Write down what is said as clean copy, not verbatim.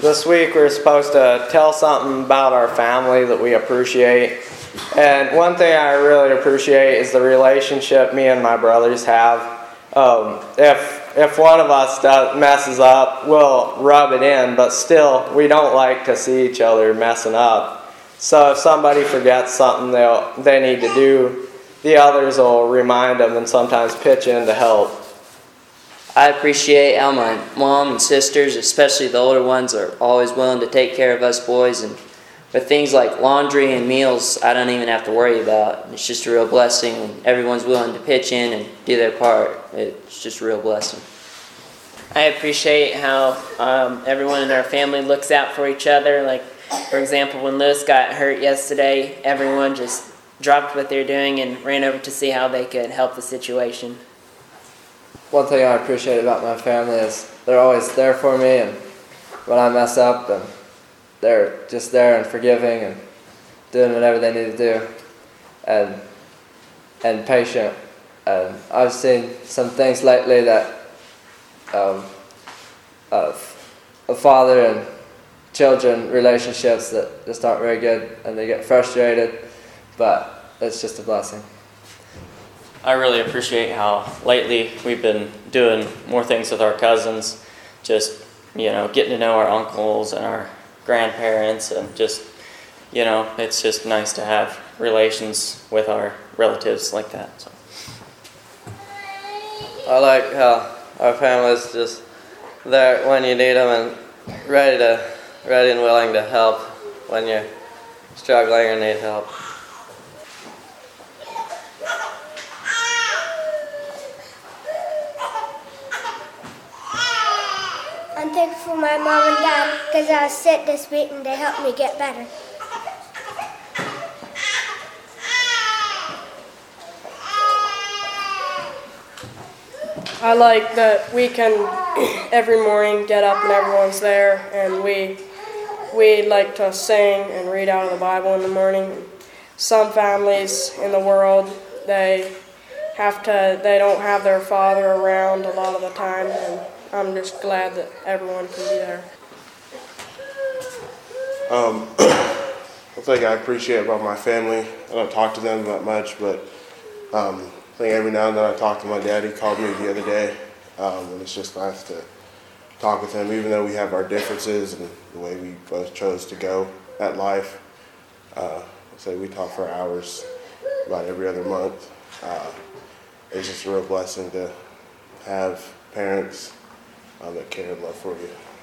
this week we're supposed to tell something about our family that we appreciate. And one thing I really appreciate is the relationship me and my brothers have. If one of us messes up, we'll rub it in, but still, we don't like to see each other messing up. So if somebody forgets something they need to do, the others will remind them and sometimes pitch in to help. I appreciate how my mom and sisters, especially the older ones, are always willing to take care of us boys. And with things like laundry and meals, I don't even have to worry about. It's just a real blessing when everyone's willing to pitch in and do their part. It's just a real blessing. I appreciate how everyone in our family looks out for each other. Like, for example, when Lewis got hurt yesterday, everyone just dropped what they're doing and ran over to see how they could help the situation. One thing I appreciate about my family is they're always there for me, and when I mess up, and they're just there and forgiving and doing whatever they need to do, and patient. And I've seen some things lately that a father and children relationships that just aren't very good, and they get frustrated, but it's just a blessing. I really appreciate how lately we've been doing more things with our cousins, just, getting to know our uncles and our grandparents, and just, it's just nice to have relations with our relatives like that. So. I like how our family's just there when you need them and ready and willing to help when you're struggling or need help. I'm thankful for my mom and dad because I was sick this week and they helped me get better. I like that we can every morning get up and everyone's there, and we like to sing and read out of the Bible in the morning. Some families in the world, they don't have their father around a lot of the time, and I'm just glad that everyone can be there. One thing I appreciate about my family, I don't talk to them that much, but I think every now and then I talk to my dad. He called me the other day, and it's just nice to talk with him, even though we have our differences and the way we both chose to go at life. So we talk for hours about every other month. It's just a real blessing to have parents that care and love for you.